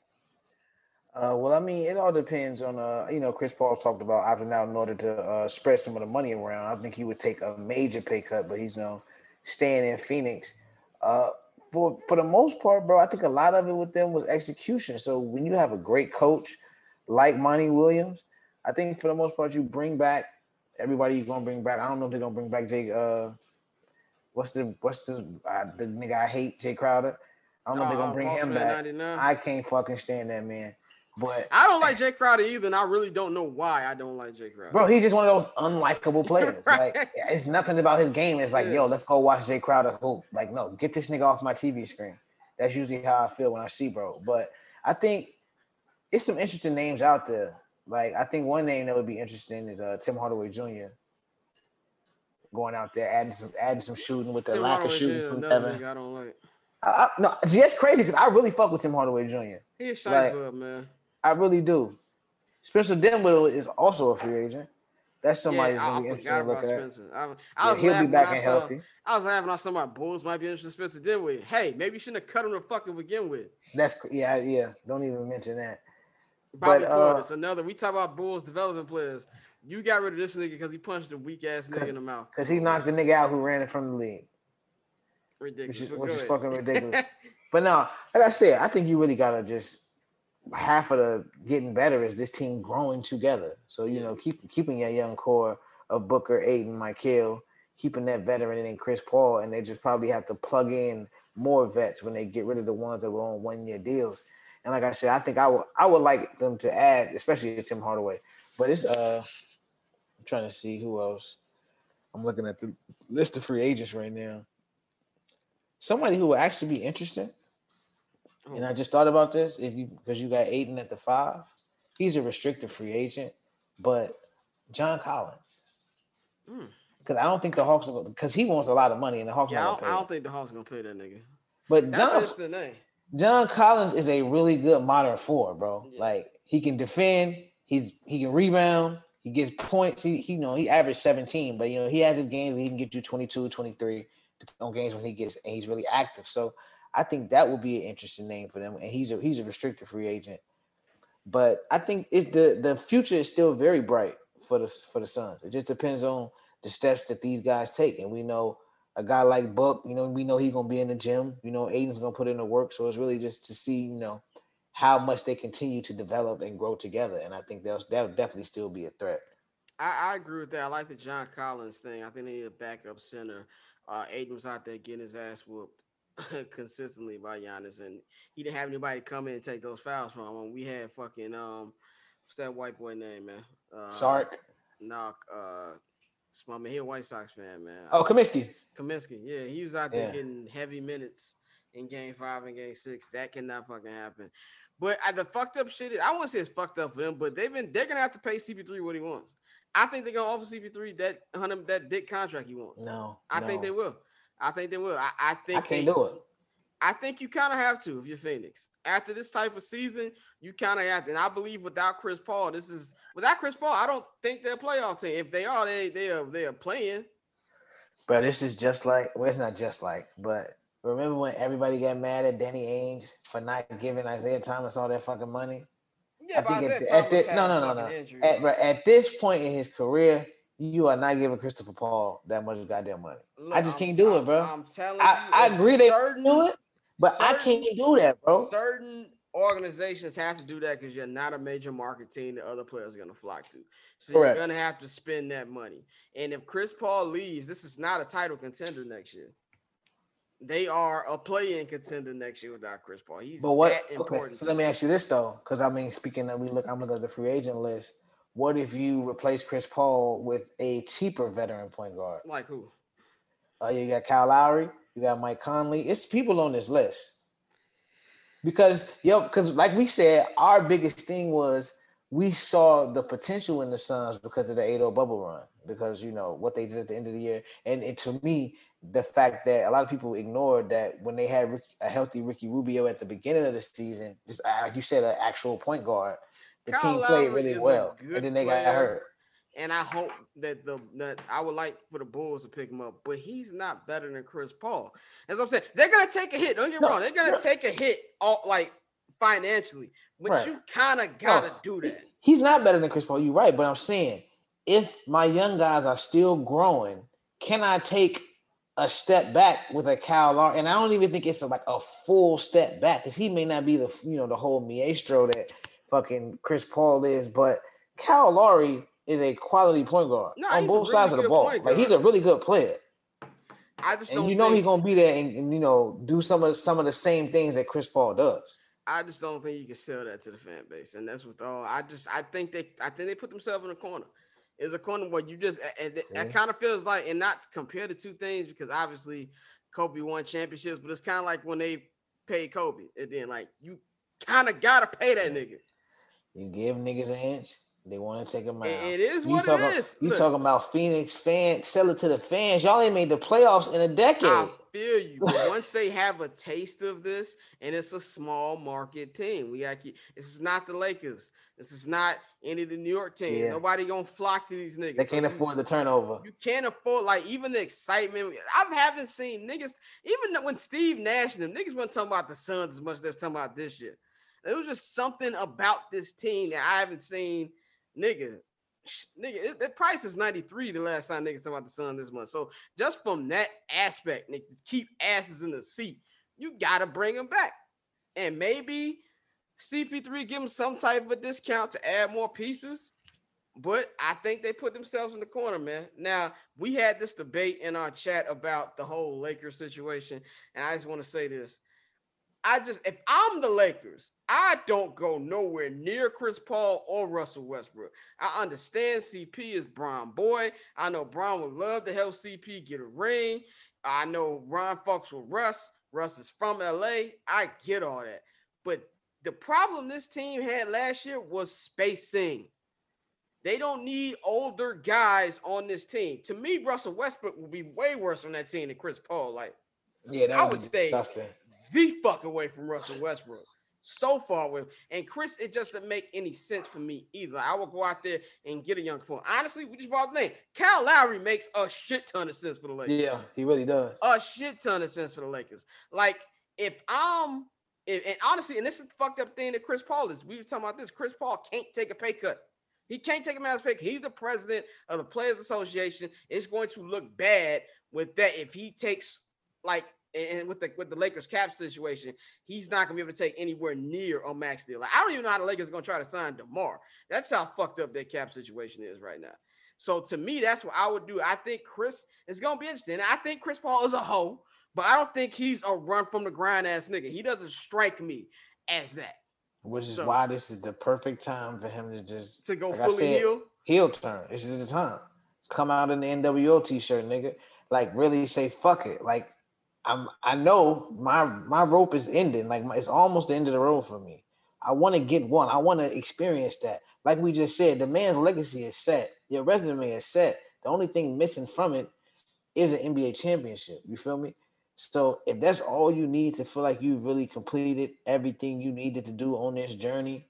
Uh, well, I mean, it all depends on, uh, you know, Chris Paul's talked about opting out in order to uh, spread some of the money around. I think he would take a major pay cut, but he's, you know, staying in Phoenix. Uh, for for the most part, bro, I think a lot of it with them was execution. So when you have a great coach like Monty Williams, I think for the most part you bring back everybody you're gonna bring back. I don't know if they're gonna bring back Jake. Uh, what's the what's the uh, the nigga I hate, Jay Crowder. I don't know uh, if they're gonna bring him back. ninety-nine. I can't fucking stand that man. But I don't like Jay Crowder either, and I really don't know why I don't like Jay Crowder. Bro, he's just one of those unlikable players. Right. Like, it's nothing about his game. It's like, yeah. yo, let's go watch Jay Crowder hoop. Like, no, get this nigga off my T V screen. That's usually how I feel when I see bro. But I think it's some interesting names out there. Like, I think one name that would be interesting is uh, Tim Hardaway Junior Going out there, adding some adding some shooting with the Tim lack Hardaway of shooting Junior from Evan. I don't like. I, I, no, that's crazy because I really fuck with Tim Hardaway Junior He's a shite club, man. I really do. Spencer Dinwiddie is also a free agent. That's somebody yeah, that's gonna I, be I interesting to look Spencer. at. I, I yeah, he'll be back and saw, healthy. I was laughing. I saw my Bulls might be interested in Spencer Dinwiddie. Hey, maybe you shouldn't have cut him to fucking begin with. That's yeah, yeah. Don't even mention that. Bobby but, Portis, uh, another. We talk about Bulls development players. You got rid of this nigga because he punched a weak ass nigga in the mouth. Because he knocked the nigga out who ran it from the league. Ridiculous. Which is, which is fucking ridiculous. But no, like I said, I think you really gotta just half of the getting better is this team growing together. So, you know, keep keeping your young core of Booker, Ayton, Michael, keeping that veteran and then Chris Paul, and they just probably have to plug in more vets when they get rid of the ones that were on one-year deals. And like I said, I think I would I would like them to add, especially Tim Hardaway. But it's uh I'm trying to see who else. I'm looking at the list of free agents right now. Somebody who would actually be interesting, Oh. and I just thought about this, if you because you got Aiden at the five, he's a restricted free agent, but John Collins. Because mm. I don't think the Hawks are because he wants a lot of money and the Hawks yeah, not I don't, gonna pay I don't him. think the Hawks gonna pay that nigga. But That's John, interesting name. John Collins is a really good modern forward, bro. Yeah. Like he can defend, he's he can rebound, he gets points. He, he you know he averaged seventeen, but you know he has his games where he can get you twenty-two, twenty-three on games when he gets and he's really active. So I think that would be an interesting name for them. And he's a he's a restricted free agent. But I think it the, the future is still very bright for the for the Suns. It just depends on the steps that these guys take. And we know a guy like Buck, you know, we know he's gonna be in the gym. You know, Aiden's gonna put in the work. So it's really just to see, you know, how much they continue to develop and grow together. And I think that'll that'll definitely still be a threat. I, I agree with that. I like the John Collins thing. I think they need a backup center. Uh, Aiden was out there getting his ass whooped consistently by Giannis, and he didn't have anybody come in and take those fouls from him. We had fucking um, what's that white boy name, man? Uh, Sark. No, uh, it's my man. He a White Sox fan, man. Oh, Kaminsky. Kaminsky, yeah, he was out there yeah. getting heavy minutes in Game Five and Game Six. That cannot fucking happen. But uh, the fucked up shit is, I won't say it's fucked up for them, but they've been they're gonna have to pay C P three what he wants. I think they're gonna offer C P three that that big contract he wants. No, I no. think they will. I think they will. I, I think I can't they, do it. I think you kind of have to if you're Phoenix. After this type of season, you kind of have to. And I believe without Chris Paul, this is without Chris Paul, I don't think they're a playoff team. If they are, they they are they are playing. But this is just like well, it's not just like, but remember when everybody got mad at Danny Ainge for not giving Isaiah Thomas all that fucking money? Yeah, I think at, at this, no, no, no, no. At, at this point in his career, you are not giving Christopher Paul that much goddamn money. Look, I just can't I'm, do I'm, it, bro. I'm telling I, you, I agree they certain, do it, but certain, I can't do that, bro. Certain organizations have to do that because you're not a major market team that other players are going to flock to. So Correct. You're going to have to spend that money. And if Chris Paul leaves, this is not a title contender next year. They are a play-in contender next year without Chris Paul. He's but what, that important. Okay, so let me ask you this though, because I mean, speaking of, we look, I'm looking at the free agent list. What if you replace Chris Paul with a cheaper veteran point guard? Like who? Oh, uh, you got Kyle Lowry, you got Mike Conley. It's people on this list. Because yo, because like we said, our biggest thing was we saw the potential in the Suns because of the eight oh bubble run, because you know what they did at the end of the year, and it, to me. The fact that a lot of people ignored that when they had Ricky, a healthy Ricky Rubio at the beginning of the season, just like you said, an actual point guard, the Kyle team played Lowry really well, and then they player, got hurt. And I hope that the that I would like for the Bulls to pick him up, but he's not better than Chris Paul. As I'm saying, they're gonna take a hit. Don't get me no, wrong, they're gonna no. take a hit, all like financially, but right. you kind of gotta no, do that. He's not better than Chris Paul. You're right, but I'm saying if my young guys are still growing, can I take a step back with a Kyle Lowry, and I don't even think it's a, like a full step back because he may not be the you know the whole maestro that fucking Chris Paul is, but Kyle Lowry is a quality point guard no, on both really sides of the ball. Like he's a really good player. I just and don't you know think, he's gonna be there and, and you know do some of some of the same things that Chris Paul does. I just don't think you can sell that to the fan base, and that's what all. I just I think they I think they put themselves in a corner. Is a corner where you just it, it kind of feels like, and not compare the two things because obviously Kobe won championships, but it's kind of like when they paid Kobe, and then like you kind of gotta pay that nigga. You give niggas an inch, they want to take them out. It is you what talking, it is. You Look, talking about Phoenix fans? Sell it to the fans. Y'all ain't made the playoffs in a decade. I feel you. But once they have a taste of this, and it's a small market team, we got to keep. This is not the Lakers. This is not any of the New York teams. Yeah. Nobody gonna flock to these niggas. They can't so afford you, the turnover. You can't afford like even the excitement. I haven't seen niggas even when Steve Nash and them niggas weren't talking about the Suns as much as they're talking about this shit. It was just something about this team that I haven't seen, nigga. Nigga, the price is ninety-three the last time niggas talking about the Sun this month. So just from that aspect, niggas keep asses in the seat. You gotta bring them back. And maybe C P three give them some type of a discount to add more pieces. But I think they put themselves in the corner, man. Now, we had this debate in our chat about the whole Lakers situation. And I just want to say this. I just, if I'm the Lakers, I don't go nowhere near Chris Paul or Russell Westbrook. I understand C P is Bron boy. I know Bron would love to help C P get a ring. I know Ron fucks with Russ. Russ is from L A. I get all that. But the problem this team had last year was spacing. They don't need older guys on this team. To me, Russell Westbrook will be way worse on that team than Chris Paul. Like, yeah, that I would would be stay disgusting. the fuck away from Russell Westbrook. So far away. And Chris, it just doesn't make any sense for me either. I will go out there and get a young point. Honestly, we just brought the name. Kyle Lowry makes a shit ton of sense for the Lakers. Yeah, he really does. A shit ton of sense for the Lakers. Like, if I'm, if, and honestly, and this is the fucked up thing that Chris Paul is. We were talking about this. Chris Paul can't take a pay cut. He can't take a massive pay cut. He's the president of the Players Association. It's going to look bad with that if he takes, like, and with the with the Lakers cap situation, he's not gonna be able to take anywhere near a max deal. Like, I don't even know how the Lakers are gonna try to sign DeMar. That's how fucked up their cap situation is right now. So to me, that's what I would do. I think Chris is gonna be interesting. I think Chris Paul is a hoe, but I don't think he's a run from the grind ass nigga. He doesn't strike me as that. Which is so, why this is the perfect time for him to just to go like fully said, heel. Heel turn. This is the time. Come out in the N W O t-shirt, nigga. Like really say fuck it. Like I'm. I know my my rope is ending. Like my, it's almost the end of the road for me. I want to get one. I want to experience that. Like we just said, the man's legacy is set. Your resume is set. The only thing missing from it is an N B A championship. You feel me? So if that's all you need to feel like you really completed everything you needed to do on this journey,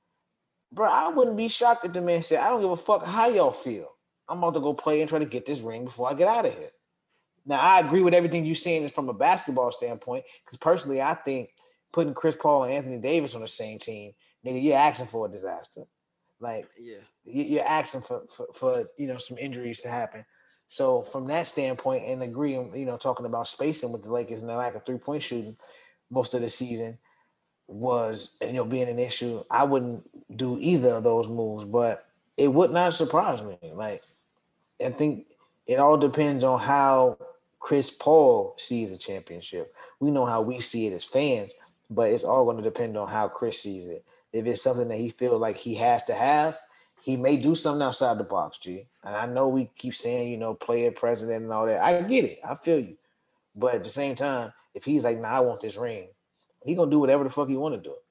bro, I wouldn't be shocked if the man said, I don't give a fuck how y'all feel. I'm about to go play and try to get this ring before I get out of here. Now, I agree with everything you're saying from a basketball standpoint, because personally, I think putting Chris Paul and Anthony Davis on the same team, nigga, you're asking for a disaster. Like, yeah, you're asking for, for, for you know, some injuries to happen. So from that standpoint, and agreeing, you know, talking about spacing with the Lakers and the lack of three-point shooting most of the season was, you know, being an issue, I wouldn't do either of those moves, but it would not surprise me. Like, I think it all depends on how Chris Paul sees a championship. We know how we see it as fans, but it's all going to depend on how Chris sees it. If it's something that he feels like he has to have, he may do something outside the box, G. And I know we keep saying, you know, player, president, and all that. I get it. I feel you. But at the same time, if he's like, nah, I want this ring, he going to do whatever the fuck he want to do.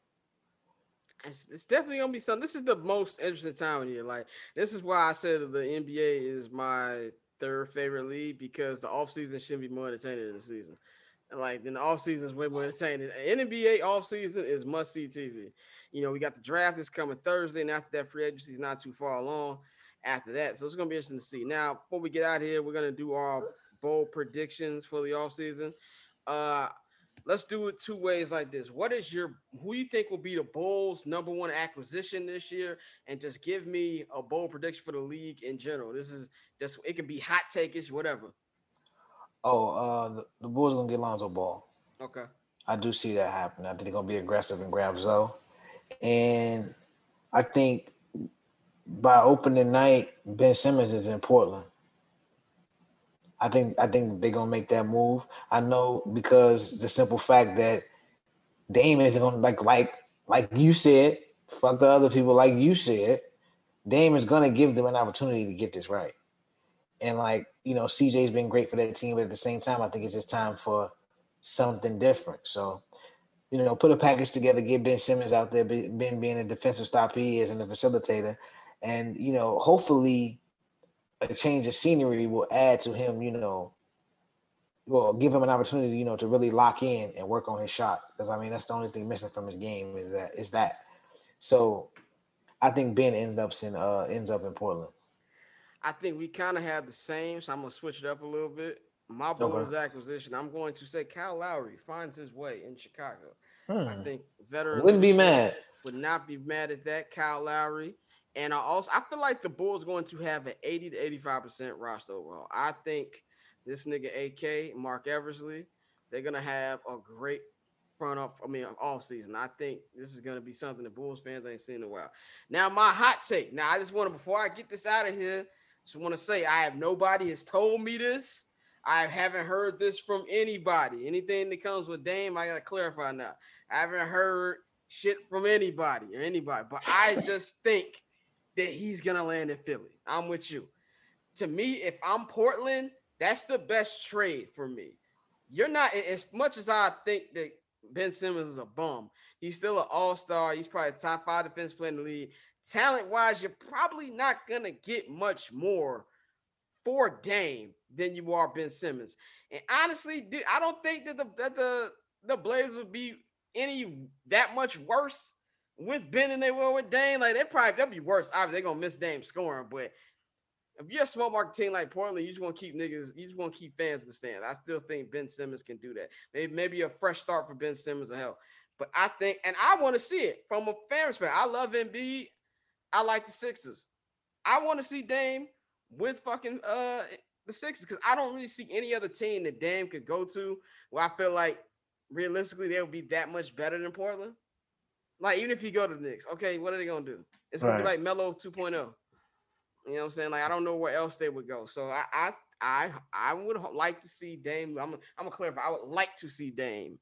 It's, it's definitely going to be something. This is the most interesting time of year. Like, this is why I said that the N B A is my third favorite league, because the offseason shouldn't be more entertaining than the season. And like, then the offseason is way more entertaining. N B A offseason is must-see T V. You know, we got the draft is coming Thursday, and after that, free agency is not too far along after that. So it's going to be interesting to see. Now, before we get out of here, we're going to do our bold predictions for the offseason. Uh, let's do it two ways like this. What is your, who you think will be the Bulls' number one acquisition this year? And just give me a bold prediction for the league in general. This is just, it can be hot take-ish, whatever. Oh, uh, the, the Bulls are going to get Lonzo Ball. Okay. I do see that happen. I think they're going to be aggressive and grab Zoe. And I think by opening night, Ben Simmons is in Portland. I think I think they're gonna make that move. I know, because the simple fact that Dame isn't gonna, like like like you said, fuck the other people, like you said, Dame is gonna give them an opportunity to get this right. And like, you know, C J's been great for that team, but at the same time, I think it's just time for something different. So, you know, put a package together, get Ben Simmons out there, Ben being a defensive stop he is and a facilitator. And, you know, hopefully a change of scenery will add to him, you know, will give him an opportunity, you know, to really lock in and work on his shot. Because, I mean, that's the only thing missing from his game is that. Is that. So I think Ben ends up in, uh, ends up in Portland. I think we kind of have the same, so I'm going to switch it up a little bit. My Bulls okay. acquisition, I'm going to say Kyle Lowry finds his way in Chicago. Hmm. I think veteran wouldn't be mad. Would not be mad at that, Kyle Lowry. And I also I feel like the Bulls going to have an eighty to eighty-five percent roster overall. I think this nigga A K, Mark Eversley, they're gonna have a great front up. I mean, all season. I think this is gonna be something the Bulls fans ain't seen in a while. Now, my hot take. Now, I just want to, before I get this out of here, just want to say I have nobody has told me this. I haven't heard this from anybody. Anything that comes with Dame, I gotta clarify now. I haven't heard shit from anybody or anybody, but I just think that he's gonna land in Philly. I'm with you. To me, if I'm Portland, that's the best trade for me. You're not as much as I think that Ben Simmons is a bum. He's still an all-star. He's probably a top five defense player in the league. Talent-wise, you're probably not gonna get much more for Dame than you are Ben Simmons. And honestly, dude, I don't think that the that the the Blazers would be any that much worse with Ben than they will with Dame. Like they probably they'll be worse. Obviously, they're gonna miss Dame scoring, but if you're a small market team like Portland, you just want to keep niggas, you just want to keep fans in the stands. I still think Ben Simmons can do that. Maybe maybe a fresh start for Ben Simmons will help. But I think, and I want to see it from a fan perspective. I love Embiid. I like the Sixers. I want to see Dame with fucking uh the Sixers because I don't really see any other team that Dame could go to where I feel like realistically they would be that much better than Portland. Like even if you go to the Knicks, okay, what are they gonna do? It's gonna right. be like Melo two point oh. You know what I'm saying? Like I don't know where else they would go. So I I I, I would like to see Dame. I'm I'm gonna clarify. I would like to see Dame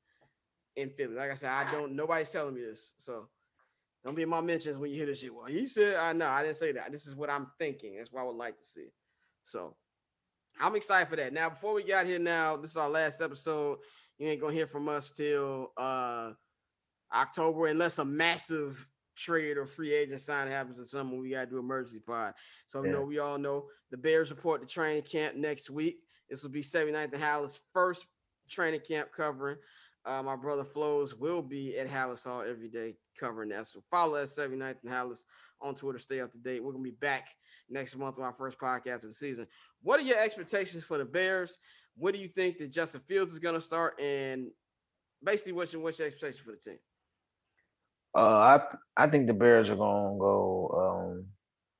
in Philly. Like I said, I don't. Nobody's telling me this, so don't be in my mentions when you hear this shit. Well, he said, I know I didn't say that. This is what I'm thinking. That's what I would like to see. So I'm excited for that. Now, before we got here, now this is our last episode. You ain't gonna hear from us till uh October, unless a massive trade or free agent sign happens in summer. We gotta do emergency pod. So yeah. you know, we all know the Bears report to training camp next week. This will be seventy-ninth and Hallis' first training camp covering. Uh, my brother Flows will be at Hallis Hall every day covering that. So follow us seventy-ninth and Hallis on Twitter. Stay up to date. We're gonna be back next month with our first podcast of the season. What are your expectations for the Bears? What do you think that Justin Fields is gonna start? And basically, what's your what's your expectation for the team? Uh, I I think the Bears are gonna go um,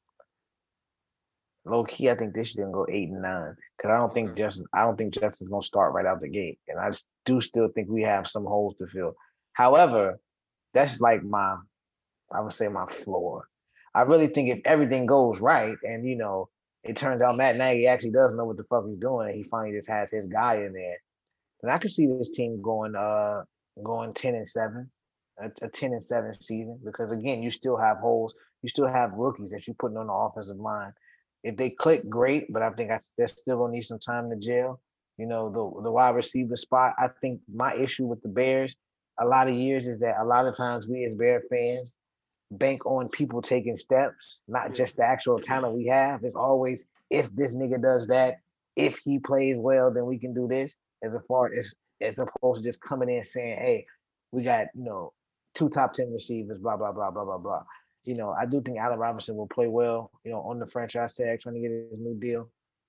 low key. I think this is gonna go eight and nine because I don't think Justin. I don't think Justin's gonna start right out the gate, and I do still think we have some holes to fill. However, that's like my, I would say my floor. I really think if everything goes right, and you know, it turns out Matt Nagy actually does know what the fuck he's doing, and he finally just has his guy in there, then I could see this team going uh going ten and seven. A, a ten and seven season because again you still have holes, you still have rookies that you're putting on the offensive line. If they click, great, but I think I, they're still gonna need some time to gel. You know, the the wide receiver spot. I think my issue with the Bears a lot of years is that a lot of times we as Bear fans bank on people taking steps, not just the actual talent we have. It's always if this nigga does that, if he plays well, then we can do this. As far as as opposed to just coming in saying, hey, we got you know. two top ten receivers, blah, blah, blah, blah, blah, blah. You know, I do think Allen Robinson will play well, you know, on the franchise tag, trying to get his new deal.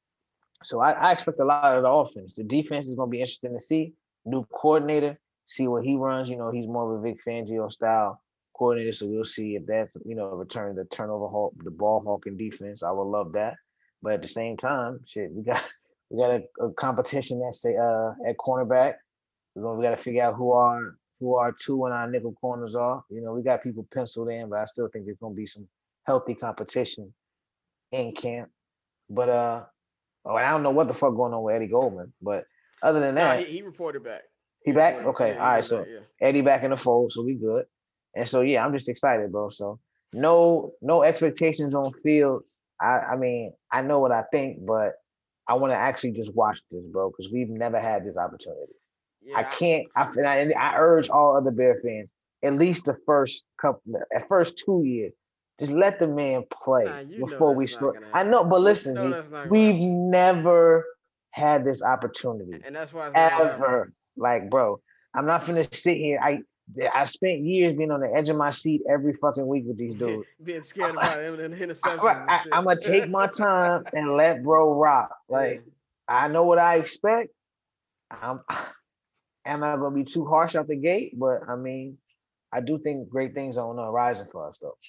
So I, I expect a lot of the offense. The defense is going to be interesting to see. New coordinator, see what he runs. You know, he's more of a Vic Fangio style coordinator, so we'll see if that's, you know, return the turnover hawk, the ball hawking defense. I would love that. But at the same time, shit, we got we got a, a competition at, say, uh, at cornerback. We're gonna, we got to figure out who are who our two and our nickel corners are. You know, we got people penciled in, but I still think there's gonna be some healthy competition in camp. But uh, oh, I don't know what the fuck going on with Eddie Goldman. But other than that, no, he, he reported back. He, he back? Okay, yeah, all right. So back, yeah. Eddie back in the fold, so we good. And so yeah, I'm just excited, bro. So no, no expectations on Fields. I, I mean, I know what I think, but I want to actually just watch this, bro, because we've never had this opportunity. Yeah, I can't. I, I I urge all other Bear fans, at least the first couple, at first two years, just let the man play nah, before we start. I know, but listen, Z, we've never had this opportunity, and that's why it's ever. Like, bro, I'm not finna sit here. I I spent years being on the edge of my seat every fucking week with these dudes, being scared about him and interceptions. I, I, I'm gonna take my time and let bro rock. Like, yeah. I know what I expect. I'm. I'm not gonna be too harsh out the gate, but I mean, I do think great things are on the horizon for us, though.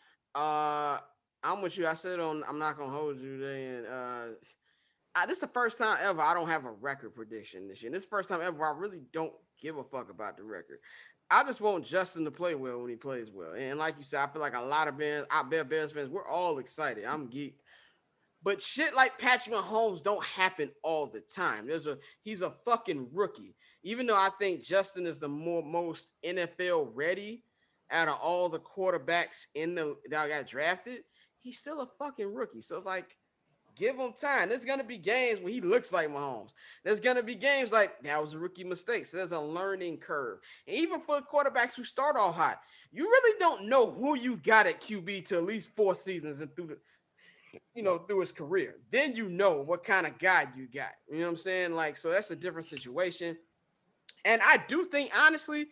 Uh, I'm with you. I said on. I'm not gonna hold you today, and uh, I, this is the first time ever I don't have a record prediction this year. And this is the first time ever I really don't give a fuck about the record. I just want Justin to play well when he plays well, and like you said, I feel like a lot of Bears, I bet Bears fans, we're all excited. I'm geek. But shit like Patrick Mahomes don't happen all the time. There's a he's a fucking rookie. Even though I think Justin is the more most N F L ready out of all the quarterbacks in the that got drafted, he's still a fucking rookie. So it's like, give him time. There's gonna be games where he looks like Mahomes. There's gonna be games like that was a rookie mistake. So there's a learning curve. And even for quarterbacks who start all hot, you really don't know who you got at Q B to at least four seasons and through the you know, through his career. Then you know what kind of guy you got. You know what I'm saying? Like, so that's a different situation. And I do think, honestly,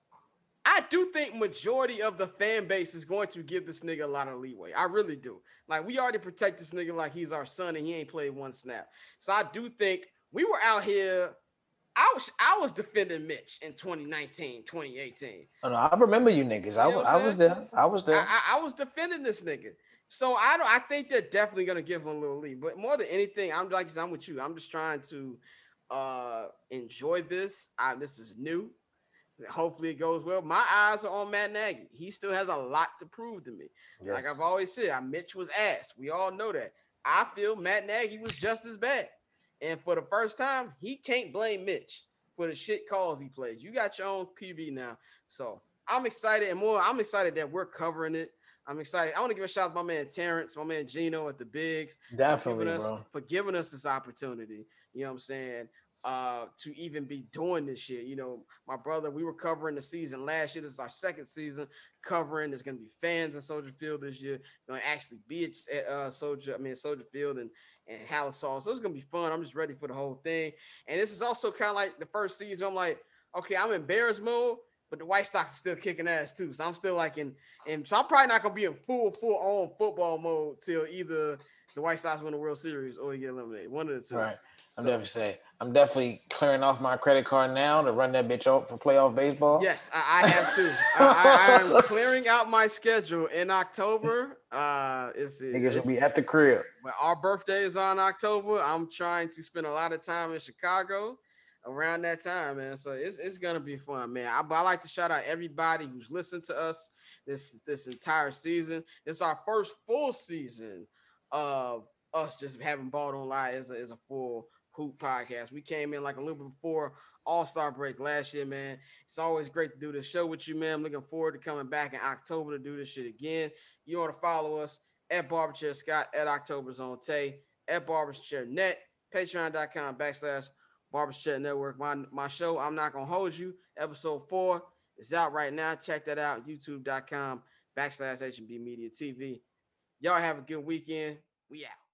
I do think majority of the fan base is going to give this nigga a lot of leeway. I really do. Like, we already protect this nigga like he's our son and he ain't played one snap. So I do think we were out here. I was I was defending Mitch in twenty nineteen, twenty eighteen. Oh, no, I remember you niggas. You I, I was there. I was there. I, I, I was defending this nigga. So I don't. I think they're definitely gonna give him a little lead. But more than anything, I'm like I'm with you. I'm just trying to uh, enjoy this. I, this is new. Hopefully it goes well. My eyes are on Matt Nagy. He still has a lot to prove to me. Yes. Like I've always said, I Mitch was ass. We all know that. I feel Matt Nagy was just as bad. And for the first time, he can't blame Mitch for the shit calls he plays. You got your own Q B now. So I'm excited and more. I'm excited that we're covering it. I'm excited. I want to give a shout out to my man Terrence, my man Gino at the Bigs. Definitely, for giving us, bro. For giving us this opportunity. You know what I'm saying? Uh, to even be doing this shit. You know, my brother, we were covering the season last year. This is our second season covering. There's going to be fans in Soldier Field this year. Going to actually be at uh, Soldier, I mean, Soldier Field and, and Halisaw. So it's going to be fun. I'm just ready for the whole thing. And this is also kind of like the first season. I'm like, okay, I'm in Bears mode, but the White Sox are still kicking ass too. So I'm still like in, and so I'm probably not going to be in full, full on football mode till either the White Sox win the World Series or you get eliminated. One of the two. Right. I'm so, definitely saying I'm definitely clearing off my credit card now to run that bitch out for playoff baseball. Yes, I, I have to. I, I, I'm clearing out my schedule in October. Uh, it's niggas will be at the crib. When our birthday is on October, I'm trying to spend a lot of time in Chicago around that time, man. So it's it's gonna be fun, man. I, I like to shout out everybody who's listened to us this this entire season. It's our first full season of us just having Balled On Live as a, as a full Hoop podcast. We came in like a little bit before All-Star break last year, man. It's always great to do this show with you, man. I'm looking forward to coming back in October to do this shit again. You want to follow us at Barberchair Scott, at October's on Tay, at Barberchair Net, patreon.com backslash Barberchair Network. My, my show, I'm Not Gonna Hold You, episode four is out right now. Check that out, youtube.com backslash H and B Media T V. Y'all have a good weekend. We out.